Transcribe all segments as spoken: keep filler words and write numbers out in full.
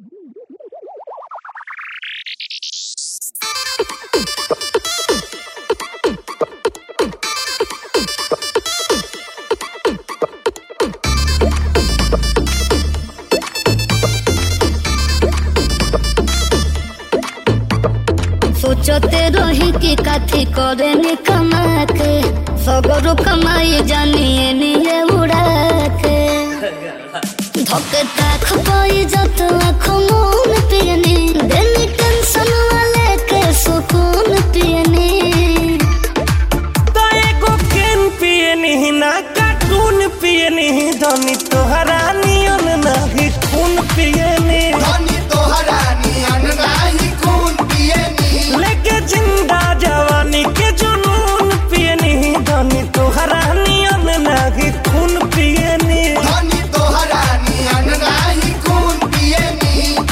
सोचते रही कि काथी करे नी कमा के सगरो कमाई जानिए निये उड़ा के धोके ताख पाई जत लाख मून पियनी देनी टेंशन वाले के सुकून पियनी तो एगो केन पियनी ना कार्टून पियनी धनी तोहरा नियन नाही खून पियनी धनी तोहरा नियन नाही खून पियनी लेके जिंदा जवानी के जुनून पियनी धनी तोहरा नियन नाही खून पियनी धनी तोहरा नियन नाही खून पियनी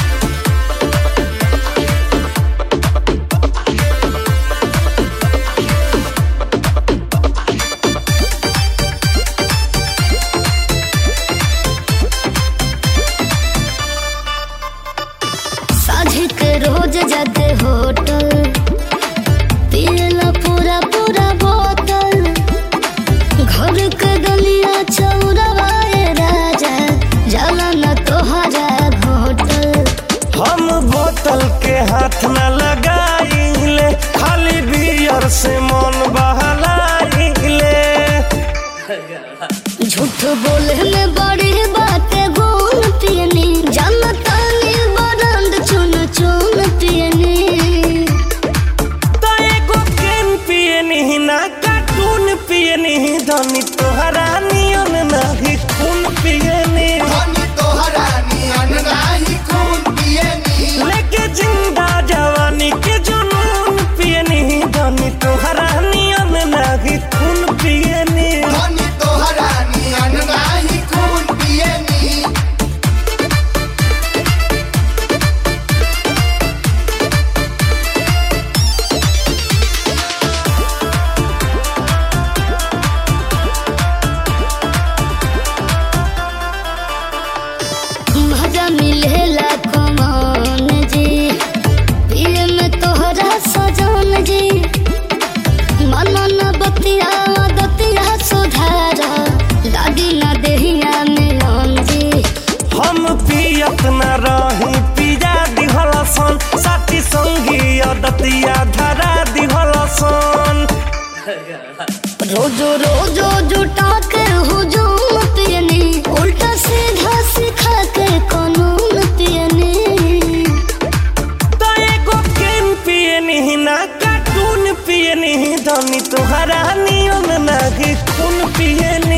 साझी के रोज जाते होटल पियला पूरा पूरा बोतल घर के गलिया चौराहे राजा जाला न तोहरा घोटल हम बोतल के हाथ न लगाइले खाली बियर से मन बहलाइले झूठ बोले में बड़ी बातें गुण पियनी जानता नहीं बरंद चुन चुन पियनी तो एगो केन पियनी ना कार्टून पियनी धनी तोहरा नियन नाही खून पियनी धनी तोहरा नियन नाही खून पियनी लेके जिंदा जवानी के जुनून पियनी धनी तोहरा नियन नाही खून पियनी धनी तोहरा नियन नाही खून पियनी मजा मिलेला कमान जी पिए में तोहरा सजान जी मनन बतिया दतिया सुधारा लागी ना देहिया मिलन जी हम पियत न रही पिया दिहलसन साथी संगी अदतिया धरा दिहलसन रोजो रोजो जुटा के हुजूम पियनी उल्टा सीधा सिखा के कानून पियनी तो एगो केन पियनी ना कार्टून पियनी धनी तोहरा नियन नाही खून पियनी